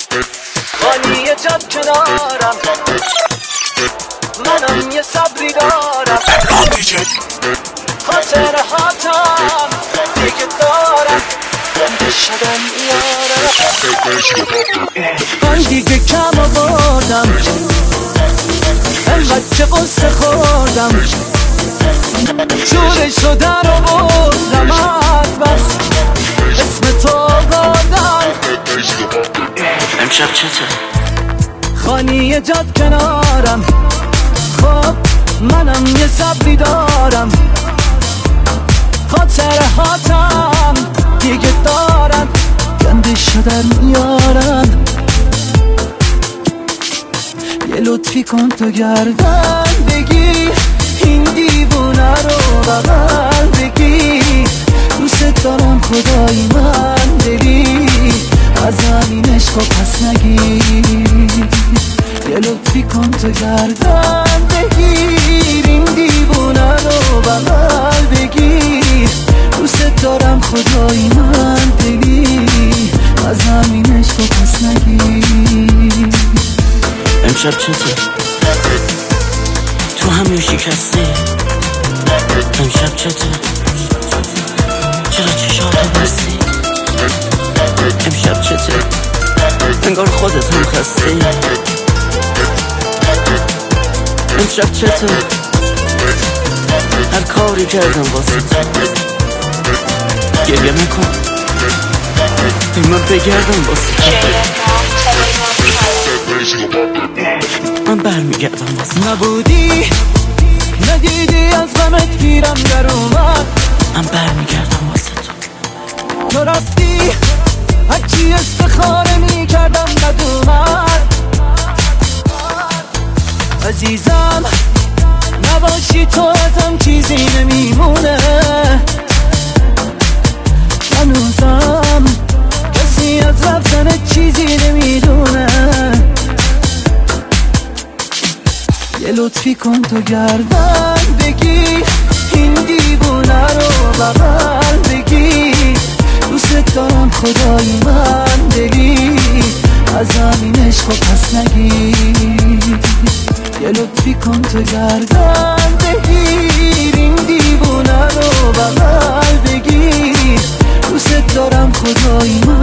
خالی جاد کنارم، منم یه صبری دارم، خاطر هاتم دیگه دارم، شدن یارم. من دیگه کم آوردم، انقدر که قصه خوردم، جورش رو در آوردم، از بس اسم تو آوردم. امشب چته؟ خانی جاد کنارم، خب منم یه صبری دارم، خاطر هاتم دیگه دارم، گنده شدن میارم. یه لطفی کن تو گردن بگی، این دیوونه رو بغل بگی، دوست دارم خدای من بری، از همین عشق و پس نگی. یه لطفی کن تو گردن بگیر، این دیوونه رو بغل بگیر، دوست دارم خدای من دلی، از همین عشق و پس نگی. امشب چته؟ تو هم شکستی؟ امشب چته؟ چرا چشاتو بستی؟ امشب چته؟ انگار خودت هم خستی. امشب چته؟ هر کاری کردم واسه تو، گریه نکن من بگردم واسه تو، من برمیگردم واسه. نبودی ندیدی از غمت گیرم در اومد، من برمیگردم واسه تو. تو رفتی هرچی استخاره میکردم ندومد. عزیزم نباشی تو ازم چیزی نمیمونه، هنوزم کسی از رفتن چیزی نمیدونه. یه لطفی کن تو گردن بگی، این دیوونه رو بغل بگی، دوست دارم خدای من دلی، از همین عشق و پس نگی. یه لطفی کن تو گردن بگیر، این دیوونه رو بغل بگیر، دوست دارم خدای من